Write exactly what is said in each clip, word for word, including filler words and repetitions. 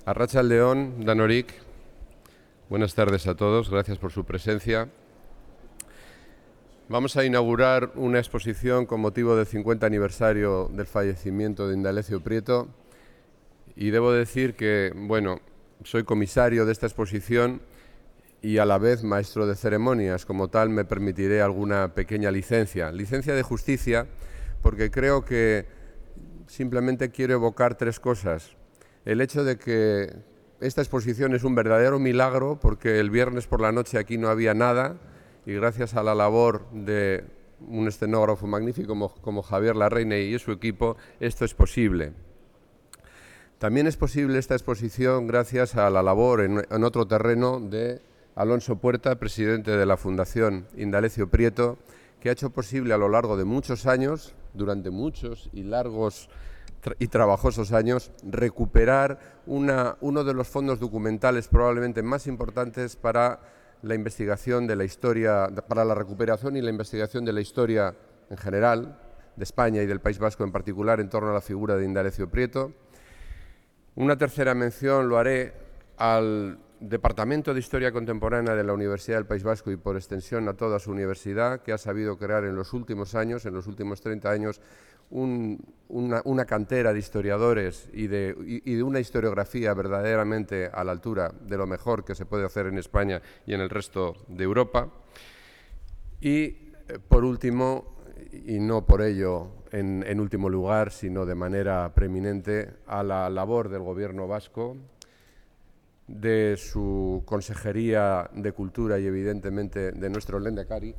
Arratsaldeon, Danorik. Buenas tardes a todos, gracias por su presencia. Vamos a inaugurar una exposición con motivo del cincuenta aniversario del fallecimiento de Indalecio Prieto y debo decir que, bueno, soy comisario de esta exposición y a la vez maestro de ceremonias. Como tal, me permitiré alguna pequeña licencia. Licencia de justicia, porque creo que simplemente quiero evocar tres cosas. El hecho de que esta exposición es un verdadero milagro, porque el viernes por la noche aquí no había nada, y gracias a la labor de un escenógrafo magnífico como, como Javier Larreine y su equipo, esto es posible. También es posible esta exposición gracias a la labor en, en otro terreno de Alonso Puerta, presidente de la Fundación Indalecio Prieto, que ha hecho posible a lo largo de muchos años, durante muchos y largos tra y trabajosos años, recuperar una, uno de los fondos documentales probablemente más importantes para la investigación de la historia, para la recuperación y la investigación de la historia en general, de España y del País Vasco en particular, en torno a la figura de Indalecio Prieto. Una tercera mención lo haré al Departamento de Historia Contemporánea de la Universidad del País Vasco y por extensión a toda su universidad, que ha sabido crear en los últimos años, en los últimos treinta años, un, una, una cantera de historiadores y de, y, y de una historiografía verdaderamente a la altura de lo mejor que se puede hacer en España y en el resto de Europa. Y, por último, y no por ello en, en último lugar, sino de manera preeminente, a la labor del Gobierno vasco, de su Consejería de Cultura y, evidentemente, de nuestro Lehendakari,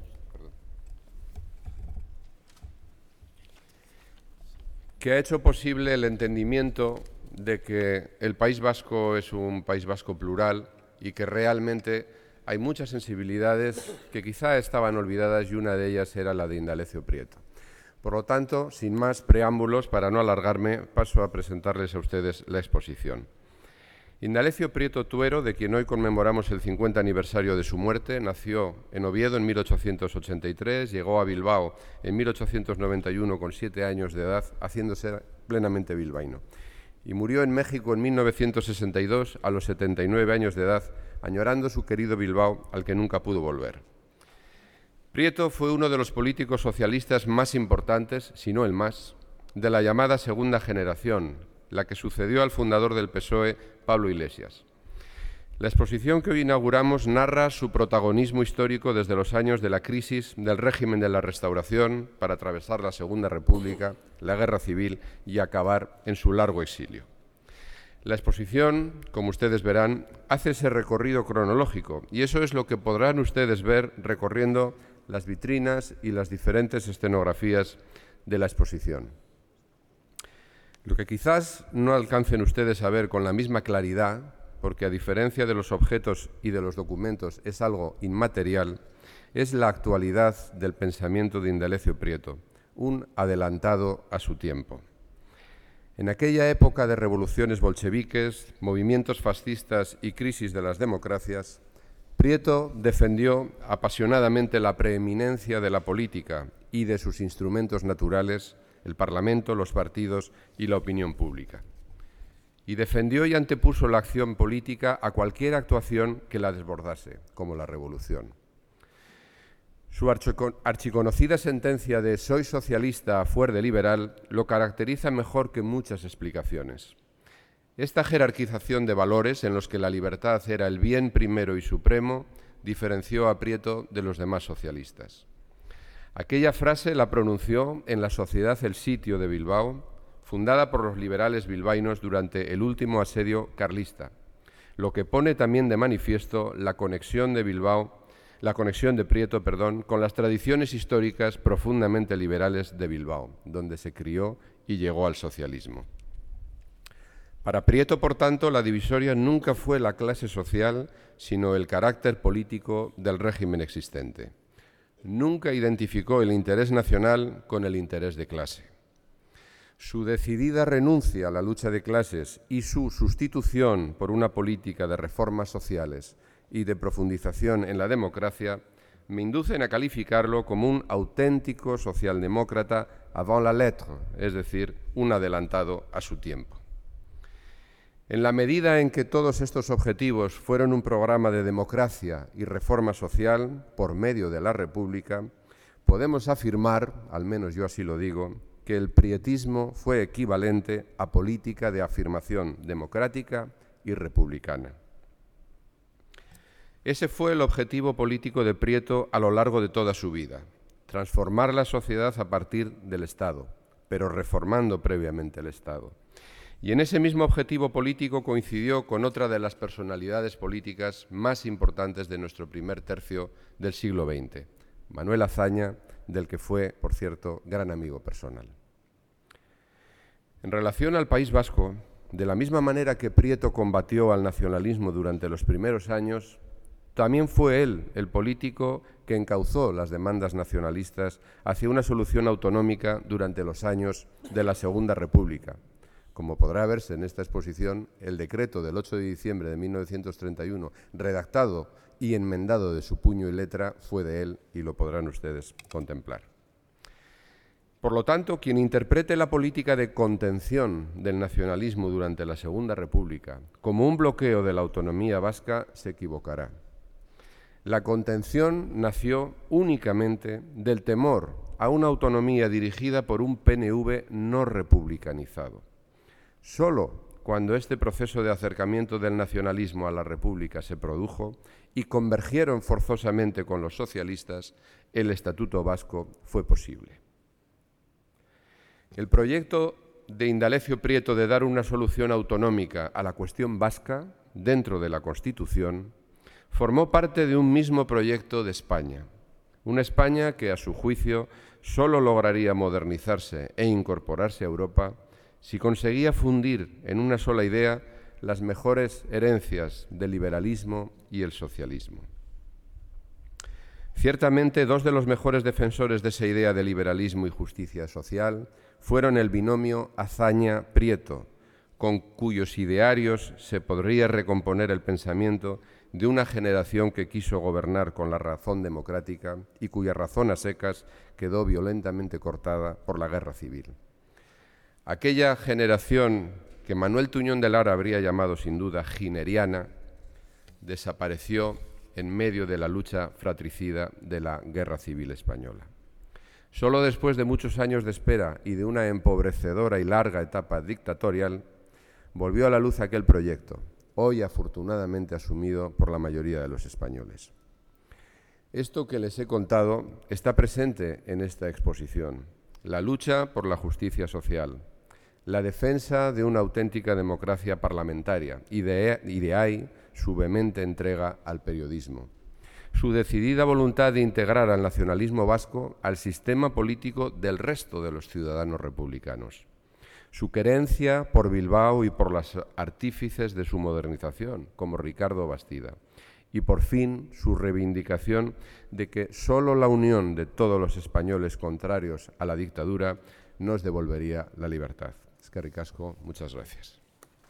que ha hecho posible el entendimiento de que el País Vasco es un País Vasco plural y que realmente hay muchas sensibilidades que quizá estaban olvidadas y una de ellas era la de Indalecio Prieto. Por lo tanto, sin más preámbulos, para no alargarme, paso a presentarles a ustedes la exposición. Indalecio Prieto Tuero, de quien hoy conmemoramos el cincuenta aniversario de su muerte, nació en Oviedo en mil ochocientos ochenta y tres, llegó a Bilbao en mil ochocientos noventa y uno con siete años de edad, haciéndose plenamente bilbaíno, y murió en México en mil novecientos sesenta y dos a los setenta y nueve años de edad, añorando su querido Bilbao, al que nunca pudo volver. Prieto fue uno de los políticos socialistas más importantes, si no el más, de la llamada segunda generación, la que sucedió al fundador del P S O E, Pablo Iglesias. La exposición que hoy inauguramos narra su protagonismo histórico desde los años de la crisis del régimen de la Restauración para atravesar la Segunda República, la Guerra Civil y acabar en su largo exilio. La exposición, como ustedes verán, hace ese recorrido cronológico y eso es lo que podrán ustedes ver recorriendo las vitrinas y las diferentes escenografías de la exposición. Lo que quizás no alcancen ustedes a ver con la misma claridad, porque a diferencia de los objetos y de los documentos es algo inmaterial, es la actualidad del pensamiento de Indalecio Prieto, un adelantado a su tiempo. En aquella época de revoluciones bolcheviques, movimientos fascistas y crisis de las democracias, Prieto defendió apasionadamente la preeminencia de la política y de sus instrumentos naturales, el Parlamento, los partidos y la opinión pública. Y defendió y antepuso la acción política a cualquier actuación que la desbordase, como la revolución. Su archiconocida sentencia de «soy socialista, fuer de liberal» lo caracteriza mejor que muchas explicaciones. Esta jerarquización de valores en los que la libertad era el bien primero y supremo diferenció a Prieto de los demás socialistas. Aquella frase la pronunció en la Sociedad El Sitio de Bilbao, fundada por los liberales bilbaínos durante el último asedio carlista, lo que pone también de manifiesto la conexión de Bilbao, la conexión de Prieto, perdón, con las tradiciones históricas profundamente liberales de Bilbao, donde se crió y llegó al socialismo. Para Prieto, por tanto, la divisoria nunca fue la clase social, sino el carácter político del régimen existente. Nunca identificó el interés nacional con el interés de clase. Su decidida renuncia a la lucha de clases y su sustitución por una política de reformas sociales y de profundización en la democracia me inducen a calificarlo como un auténtico socialdemócrata avant la lettre, es decir, un adelantado a su tiempo. En la medida en que todos estos objetivos fueron un programa de democracia y reforma social por medio de la República, podemos afirmar, al menos yo así lo digo, que el prietismo fue equivalente a política de afirmación democrática y republicana. Ese fue el objetivo político de Prieto a lo largo de toda su vida, transformar la sociedad a partir del Estado, pero reformando previamente el Estado. Y en ese mismo objetivo político coincidió con otra de las personalidades políticas más importantes de nuestro primer tercio del siglo veinte, Manuel Azaña, del que fue, por cierto, gran amigo personal. En relación al País Vasco, de la misma manera que Prieto combatió al nacionalismo durante los primeros años, también fue él el político que encauzó las demandas nacionalistas hacia una solución autonómica durante los años de la Segunda República. Como podrá verse en esta exposición, el decreto del ocho de diciembre de mil novecientos treinta y uno, redactado y enmendado de su puño y letra, fue de él y lo podrán ustedes contemplar. Por lo tanto, quien interprete la política de contención del nacionalismo durante la Segunda República como un bloqueo de la autonomía vasca se equivocará. La contención nació únicamente del temor a una autonomía dirigida por un P N V no republicanizado. Solo cuando este proceso de acercamiento del nacionalismo a la República se produjo y convergieron forzosamente con los socialistas, el Estatuto Vasco fue posible. El proyecto de Indalecio Prieto de dar una solución autonómica a la cuestión vasca dentro de la Constitución formó parte de un mismo proyecto de España, una España que, a su juicio, solo lograría modernizarse e incorporarse a Europa si conseguía fundir en una sola idea las mejores herencias del liberalismo y el socialismo. Ciertamente, dos de los mejores defensores de esa idea de liberalismo y justicia social fueron el binomio Azaña-Prieto, con cuyos idearios se podría recomponer el pensamiento de una generación que quiso gobernar con la razón democrática y cuya razón a secas quedó violentamente cortada por la guerra civil. Aquella generación que Manuel Tuñón de Lara habría llamado sin duda gineriana, desapareció en medio de la lucha fratricida de la Guerra Civil Española. Solo después de muchos años de espera y de una empobrecedora y larga etapa dictatorial, volvió a la luz aquel proyecto, hoy afortunadamente asumido por la mayoría de los españoles. Esto que les he contado está presente en esta exposición: la lucha por la justicia social, la defensa de una auténtica democracia parlamentaria y de, y de ahí su vehemente entrega al periodismo, su decidida voluntad de integrar al nacionalismo vasco al sistema político del resto de los ciudadanos republicanos, su querencia por Bilbao y por los artífices de su modernización, como Ricardo Bastida, y por fin su reivindicación de que solo la unión de todos los españoles contrarios a la dictadura nos devolvería la libertad. Eskerrik asko, muchas gracias.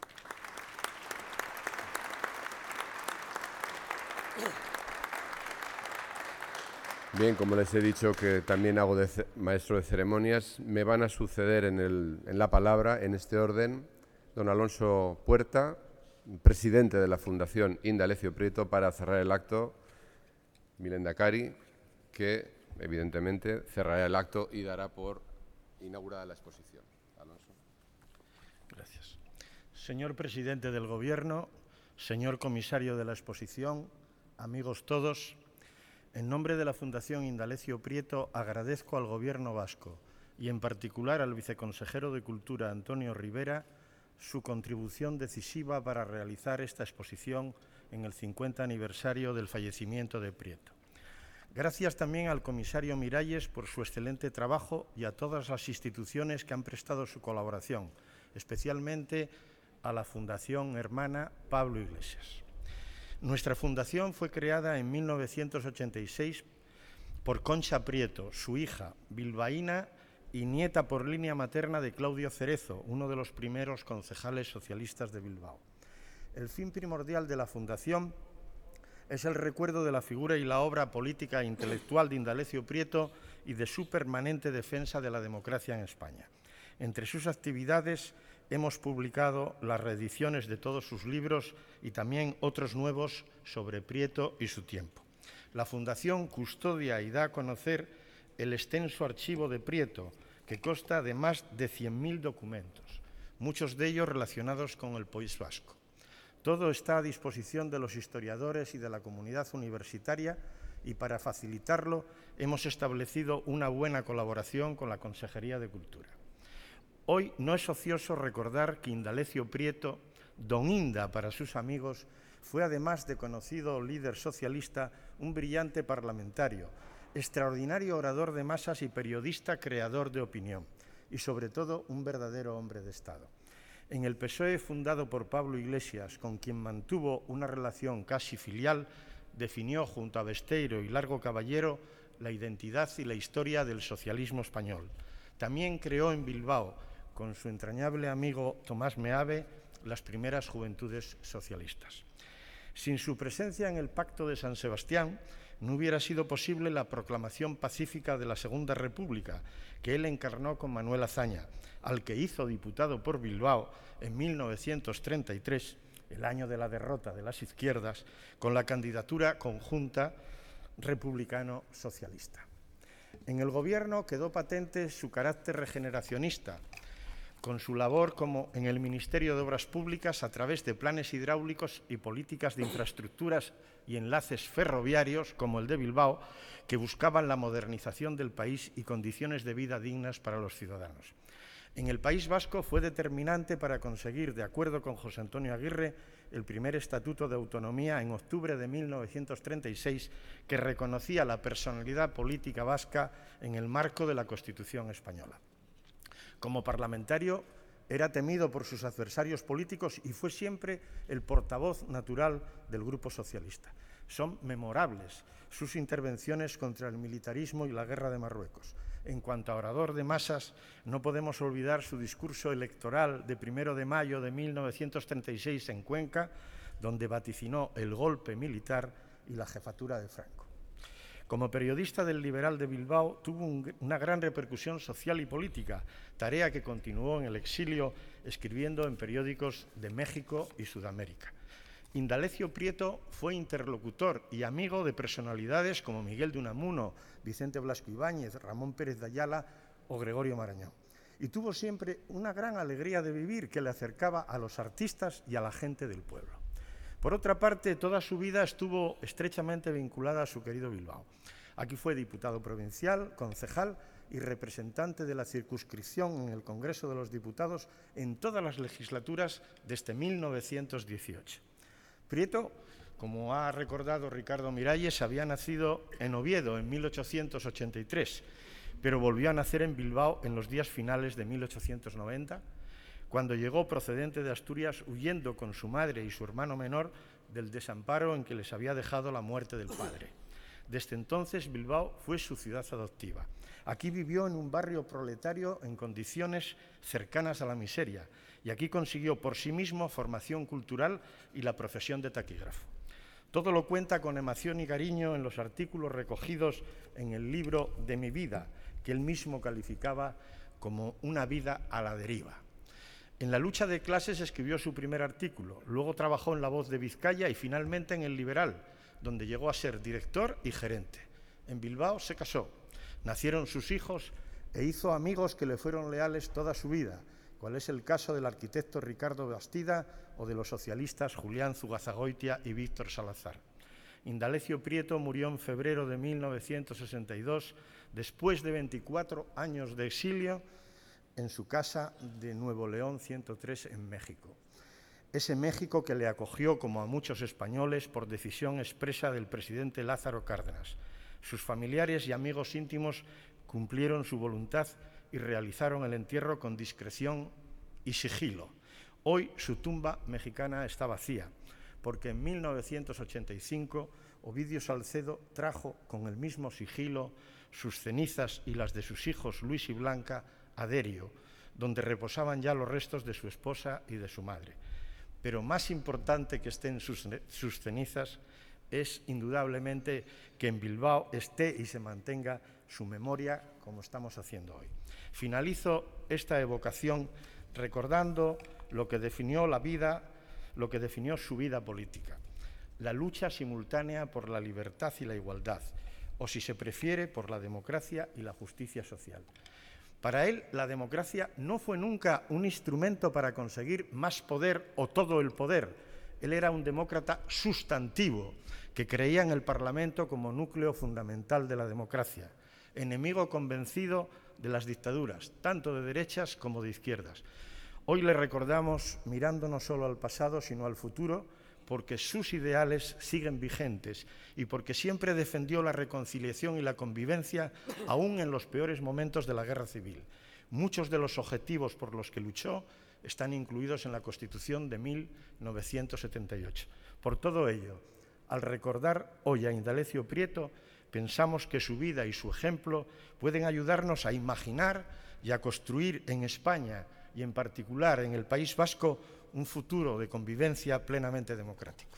Bien, como les he dicho que también hago de maestro de ceremonias, me van a suceder en, el, en la palabra, en este orden, don Alonso Puerta, presidente de la Fundación Indalecio Prieto, para cerrar el acto, mi lehendakari, que evidentemente cerrará el acto y dará por inaugurada la exposición. Alonso. Gracias. Señor presidente del Gobierno, señor comisario de la exposición, amigos todos, en nombre de la Fundación Indalecio Prieto agradezco al Gobierno vasco y en particular al viceconsejero de Cultura Antonio Rivera su contribución decisiva para realizar esta exposición en el cincuenta aniversario del fallecimiento de Prieto. Gracias también al comisario Miralles por su excelente trabajo y a todas las instituciones que han prestado su colaboración, especialmente a la Fundación Hermana Pablo Iglesias. Nuestra fundación fue creada en mil novecientos ochenta y seis por Concha Prieto, su hija, bilbaína y nieta por línea materna de Claudio Cerezo, uno de los primeros concejales socialistas de Bilbao. El fin primordial de la fundación es el recuerdo de la figura y la obra política e intelectual de Indalecio Prieto y de su permanente defensa de la democracia en España. Entre sus actividades hemos publicado las reediciones de todos sus libros y también otros nuevos sobre Prieto y su tiempo. La Fundación custodia y da a conocer el extenso archivo de Prieto, que consta de más de cien mil documentos, muchos de ellos relacionados con el País Vasco. Todo está a disposición de los historiadores y de la comunidad universitaria, y para facilitarlo hemos establecido una buena colaboración con la Consejería de Cultura. Hoy no es ocioso recordar que Indalecio Prieto, don Inda para sus amigos, fue además de conocido líder socialista, un brillante parlamentario, extraordinario orador de masas y periodista creador de opinión, y sobre todo un verdadero hombre de Estado. En el P S O E, fundado por Pablo Iglesias, con quien mantuvo una relación casi filial, definió junto a Besteiro y Largo Caballero la identidad y la historia del socialismo español. También creó en Bilbao, con su entrañable amigo Tomás Meave, las primeras juventudes socialistas. Sin su presencia en el Pacto de San Sebastián, no hubiera sido posible la proclamación pacífica de la Segunda República, que él encarnó con Manuel Azaña, al que hizo diputado por Bilbao en mil novecientos treinta y tres, el año de la derrota de las izquierdas, con la candidatura conjunta republicano-socialista. En el gobierno quedó patente su carácter regeneracionista, con su labor como en el Ministerio de Obras Públicas a través de planes hidráulicos y políticas de infraestructuras y enlaces ferroviarios, como el de Bilbao, que buscaban la modernización del país y condiciones de vida dignas para los ciudadanos. En el País Vasco fue determinante para conseguir, de acuerdo con José Antonio Aguirre, el primer Estatuto de Autonomía en octubre de mil novecientos treinta y seis, que reconocía la personalidad política vasca en el marco de la Constitución española. Como parlamentario, era temido por sus adversarios políticos y fue siempre el portavoz natural del Grupo Socialista. Son memorables sus intervenciones contra el militarismo y la guerra de Marruecos. En cuanto a orador de masas, no podemos olvidar su discurso electoral de primero de mayo de mil novecientos treinta y seis en Cuenca, donde vaticinó el golpe militar y la jefatura de Franco. Como periodista del Liberal de Bilbao, tuvo un, una gran repercusión social y política, tarea que continuó en el exilio escribiendo en periódicos de México y Sudamérica. Indalecio Prieto fue interlocutor y amigo de personalidades como Miguel de Unamuno, Vicente Blasco Ibáñez, Ramón Pérez de Ayala o Gregorio Marañón. Y tuvo siempre una gran alegría de vivir que le acercaba a los artistas y a la gente del pueblo. Por otra parte, toda su vida estuvo estrechamente vinculada a su querido Bilbao. Aquí fue diputado provincial, concejal y representante de la circunscripción en el Congreso de los Diputados en todas las legislaturas desde mil novecientos dieciocho. Prieto, como ha recordado Ricardo Miralles, había nacido en Oviedo en mil ochocientos ochenta y tres, pero volvió a nacer en Bilbao en los días finales de mil ochocientos noventa, cuando llegó procedente de Asturias huyendo con su madre y su hermano menor del desamparo en que les había dejado la muerte del padre. Desde entonces, Bilbao fue su ciudad adoptiva. Aquí vivió en un barrio proletario en condiciones cercanas a la miseria y aquí consiguió por sí mismo formación cultural y la profesión de taquígrafo. Todo lo cuenta con emoción y cariño en los artículos recogidos en el libro de mi vida, que él mismo calificaba como una vida a la deriva. En la lucha de clases escribió su primer artículo, luego trabajó en La Voz de Vizcaya y finalmente en El Liberal, donde llegó a ser director y gerente. En Bilbao se casó, nacieron sus hijos e hizo amigos que le fueron leales toda su vida, cual es el caso del arquitecto Ricardo Bastida o de los socialistas Julián Zugazagoitia y Víctor Salazar. Indalecio Prieto murió en febrero de mil novecientos sesenta y dos, después de veinticuatro años de exilio, en su casa de Nuevo León ciento tres en México. Ese México que le acogió, como a muchos españoles, por decisión expresa del presidente Lázaro Cárdenas. Sus familiares y amigos íntimos cumplieron su voluntad y realizaron el entierro con discreción y sigilo. Hoy su tumba mexicana está vacía, porque en mil novecientos ochenta y cinco Ovidio Salcedo trajo con el mismo sigilo sus cenizas y las de sus hijos Luis y Blanca a Derio, donde reposaban ya los restos de su esposa y de su madre. Pero más importante que estén sus, sus cenizas es indudablemente que en Bilbao esté y se mantenga su memoria, como estamos haciendo hoy. Finalizo esta evocación recordando lo que definió la vida, lo que definió su vida política, la lucha simultánea por la libertad y la igualdad, o si se prefiere, por la democracia y la justicia social. Para él, la democracia no fue nunca un instrumento para conseguir más poder o todo el poder. Él era un demócrata sustantivo, que creía en el Parlamento como núcleo fundamental de la democracia, enemigo convencido de las dictaduras, tanto de derechas como de izquierdas. Hoy le recordamos mirando no solo al pasado, sino al futuro, porque sus ideales siguen vigentes y porque siempre defendió la reconciliación y la convivencia, aún en los peores momentos de la guerra civil. Muchos de los objetivos por los que luchó están incluidos en la Constitución de mil novecientos setenta y ocho. Por todo ello, al recordar hoy a Indalecio Prieto, pensamos que su vida y su ejemplo pueden ayudarnos a imaginar y a construir en España y en particular en el País Vasco un futuro de convivencia plenamente democrático.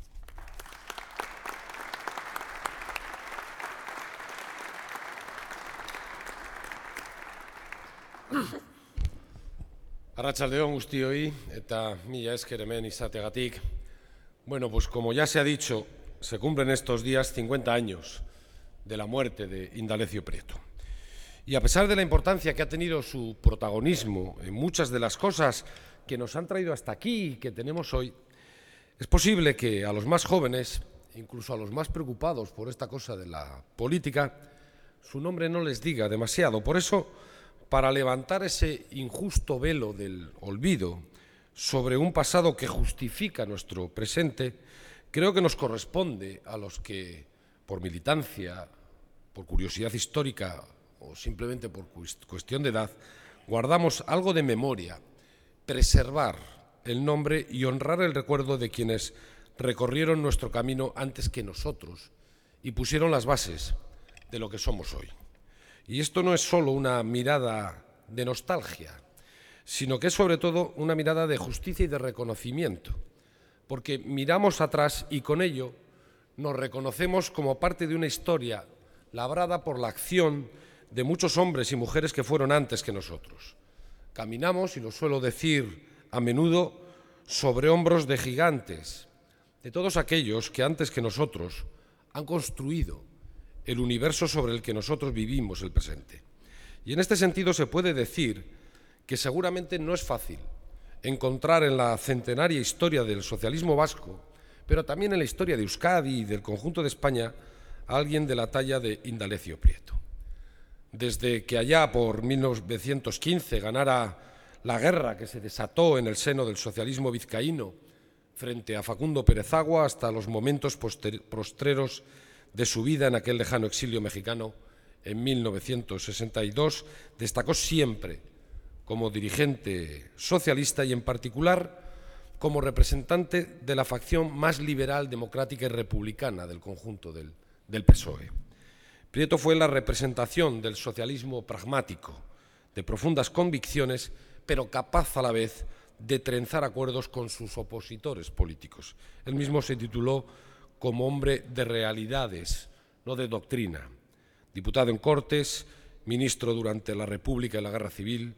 Arratsaldeon guztioi eta mila esker hemen izateagatik. Bueno, pues como ya se ha dicho, se cumplen estos días cincuenta años de la muerte de Indalecio Prieto. Y a pesar de la importancia que ha tenido su protagonismo en muchas de las cosas que nos han traído hasta aquí y que tenemos hoy, es posible que a los más jóvenes, incluso a los más preocupados por esta cosa de la política, su nombre no les diga demasiado. Por eso, para levantar ese injusto velo del olvido sobre un pasado que justifica nuestro presente, creo que nos corresponde a los que, por militancia, por curiosidad histórica o simplemente por cuestión de edad, guardamos algo de memoria, preservar el nombre y honrar el recuerdo de quienes recorrieron nuestro camino antes que nosotros y pusieron las bases de lo que somos hoy. Y esto no es solo una mirada de nostalgia, sino que es sobre todo una mirada de justicia y de reconocimiento, porque miramos atrás y con ello nos reconocemos como parte de una historia labrada por la acción de muchos hombres y mujeres que fueron antes que nosotros. Caminamos, y lo suelo decir a menudo, sobre hombros de gigantes, de todos aquellos que antes que nosotros han construido el universo sobre el que nosotros vivimos el presente. Y en este sentido se puede decir que seguramente no es fácil encontrar en la centenaria historia del socialismo vasco, pero también en la historia de Euskadi y del conjunto de España, a alguien de la talla de Indalecio Prieto. Desde que allá por mil novecientos quince ganara la guerra que se desató en el seno del socialismo vizcaíno frente a Facundo Pérez Agua hasta los momentos postreros de su vida en aquel lejano exilio mexicano en mil novecientos sesenta y dos, destacó siempre como dirigente socialista y en particular como representante de la facción más liberal, democrática y republicana del conjunto del, del P S O E. Prieto fue la representación del socialismo pragmático, de profundas convicciones, pero capaz a la vez de trenzar acuerdos con sus opositores políticos. Él mismo se tituló como hombre de realidades, no de doctrina. Diputado en Cortes, ministro durante la República y la Guerra Civil,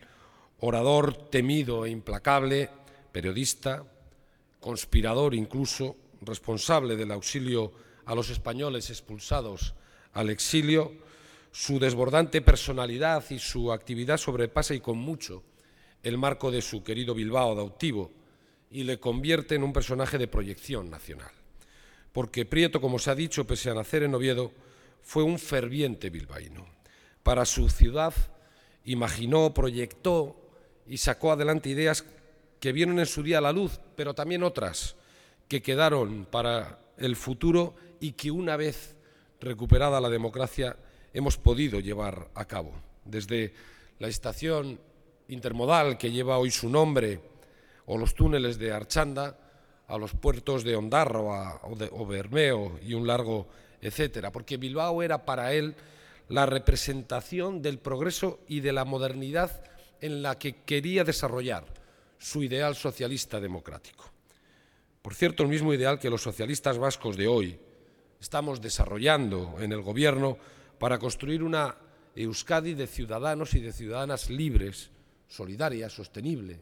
orador temido e implacable, periodista, conspirador incluso, responsable del auxilio a los españoles expulsados al exilio, su desbordante personalidad y su actividad sobrepasa y con mucho el marco de su querido Bilbao adoptivo y le convierte en un personaje de proyección nacional. Porque Prieto, como se ha dicho, pese a nacer en Oviedo, fue un ferviente bilbaíno. Para su ciudad imaginó, proyectó y sacó adelante ideas que vieron en su día la luz, pero también otras que quedaron para el futuro y que una vez recuperada la democracia hemos podido llevar a cabo. Desde la estación intermodal que lleva hoy su nombre o los túneles de Archanda a los puertos de Ondarroa o, de, o Bermeo y un largo etcétera, porque Bilbao era para él la representación del progreso y de la modernidad en la que quería desarrollar su ideal socialista democrático. Por cierto, el mismo ideal que los socialistas vascos de hoy estamos desarrollando en el Gobierno para construir una Euskadi de ciudadanos y de ciudadanas libres, solidaria, sostenible,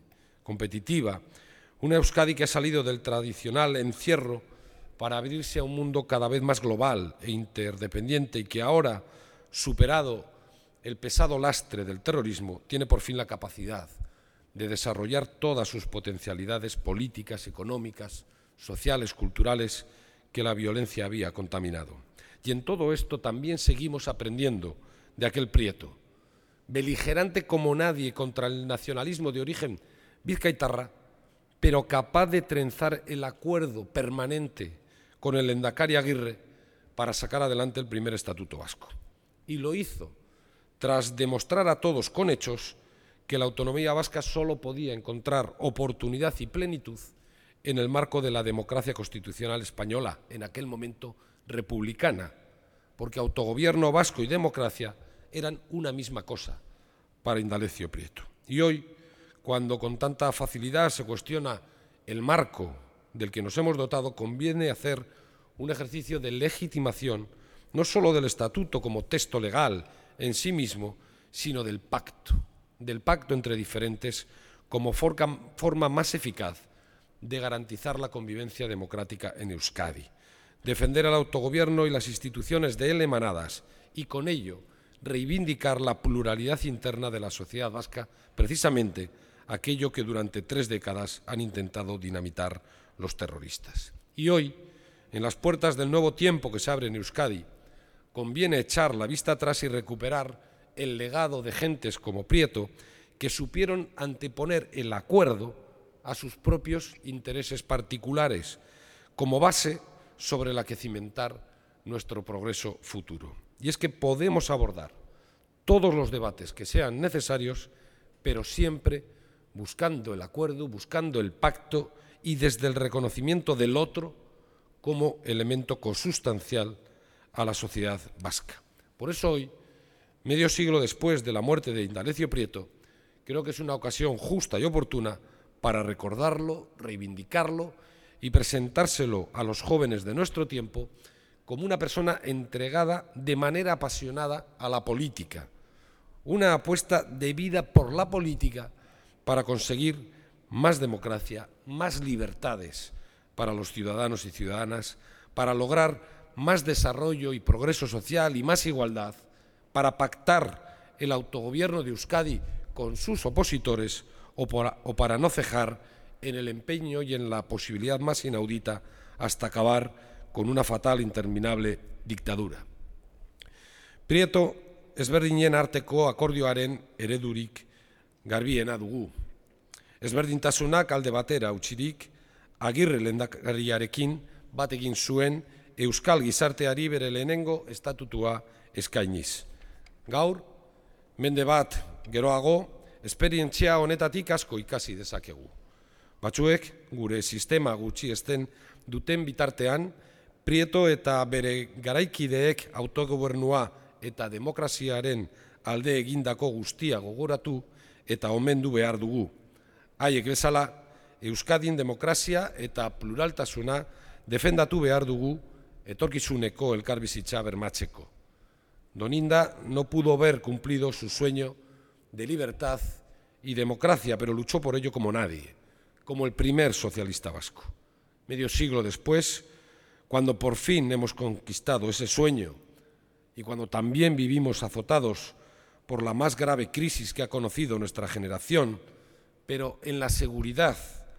competitiva, una Euskadi que ha salido del tradicional encierro para abrirse a un mundo cada vez más global e interdependiente y que ahora, superado el pesado lastre del terrorismo, tiene por fin la capacidad de desarrollar todas sus potencialidades políticas, económicas, sociales, culturales que la violencia había contaminado. Y en todo esto también seguimos aprendiendo de aquel Prieto, beligerante como nadie contra el nacionalismo de origen vizcaitarra, pero capaz de trenzar el acuerdo permanente con el Lehendakari Aguirre para sacar adelante el primer Estatuto Vasco. Y lo hizo tras demostrar a todos con hechos que la autonomía vasca solo podía encontrar oportunidad y plenitud en el marco de la democracia constitucional española, en aquel momento republicana, porque autogobierno vasco y democracia eran una misma cosa para Indalecio Prieto. Y hoy, cuando con tanta facilidad se cuestiona el marco del que nos hemos dotado, conviene hacer un ejercicio de legitimación, no solo del Estatuto como texto legal en sí mismo, sino del pacto, del pacto entre diferentes como forma más eficaz de garantizar la convivencia democrática en Euskadi, defender al autogobierno y las instituciones de él emanadas y con ello reivindicar la pluralidad interna de la sociedad vasca, precisamente aquello que durante tres décadas han intentado dinamitar los terroristas. Y hoy, en las puertas del nuevo tiempo que se abre en Euskadi, conviene echar la vista atrás y recuperar el legado de gentes como Prieto que supieron anteponer el acuerdo a sus propios intereses particulares como base sobre la que cimentar nuestro progreso futuro. Y es que podemos abordar todos los debates que sean necesarios, pero siempre buscando el acuerdo, buscando el pacto y desde el reconocimiento del otro como elemento consustancial a la sociedad vasca. Por eso hoy, medio siglo después de la muerte de Indalecio Prieto, creo que es una ocasión justa y oportuna para recordarlo, reivindicarlo y presentárselo a los jóvenes de nuestro tiempo como una persona entregada de manera apasionada a la política, una apuesta de vida por la política para conseguir más democracia, más libertades para los ciudadanos y ciudadanas, para lograr más desarrollo y progreso social y más igualdad, para pactar el autogobierno de Euskadi con sus opositores o para, o para no cejar en el empeño y en la posibilidad más inaudita hasta acabar con una fatal, interminable dictadura. Prieto ezberdinen arteko akordioaren eredurik garbiena dugu. Ezberdintasunak alde batera utzirik, Agirre lehendakariarekin bat egin zuen Euskal gizarteari bere lehenengo estatutua eskainiz. Gaur, mende bat geroago, esperientzia honetatik asko ikasi dezakegu. Batzuek, gure sistema gutxiesten duten bitartean, Prieto eta bere garaikideek autogobernua eta demokraziaren alde egindako guztia gogoratu eta omendu behar dugu. Haiek bezala, Euskadin demokrazia eta pluraltasuna defendatu behar dugu etorkizuneko elkarbizitza bermatzeko. Doninda no pudo ver cumplido su sueño de libertad y democracia, pero luchó por ello como nadie, como el primer socialista vasco. Medio siglo después, cuando por fin hemos conquistado ese sueño y cuando también vivimos azotados por la más grave crisis que ha conocido nuestra generación, pero en la seguridad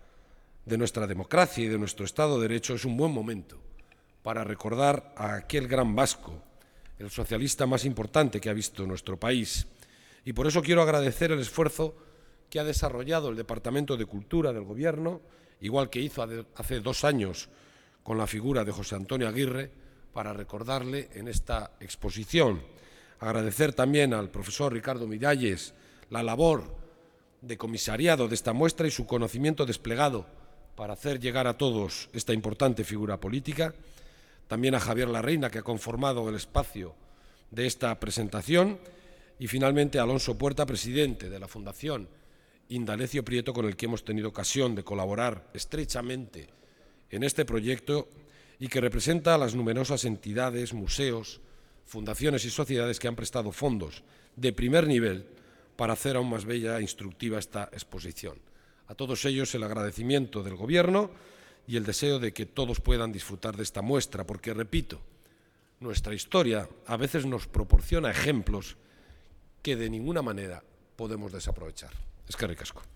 de nuestra democracia y de nuestro Estado de Derecho, es un buen momento para recordar a aquel gran vasco, el socialista más importante que ha visto nuestro país. Y por eso quiero agradecer el esfuerzo que ha desarrollado el Departamento de Cultura del Gobierno, igual que hizo hace dos años con la figura de José Antonio Aguirre, para recordarle en esta exposición. Agradecer también al profesor Ricardo Miralles la labor de comisariado de esta muestra y su conocimiento desplegado para hacer llegar a todos esta importante figura política. También a Javier Larreina, que ha conformado el espacio de esta presentación. Y finalmente a Alonso Puerta, presidente de la Fundación Indalecio Prieto, con el que hemos tenido ocasión de colaborar estrechamente en este proyecto y que representa a las numerosas entidades, museos, fundaciones y sociedades que han prestado fondos de primer nivel para hacer aún más bella e instructiva esta exposición. A todos ellos el agradecimiento del Gobierno y el deseo de que todos puedan disfrutar de esta muestra, porque, repito, nuestra historia a veces nos proporciona ejemplos que de ninguna manera podemos desaprovechar. Eskerrik asko.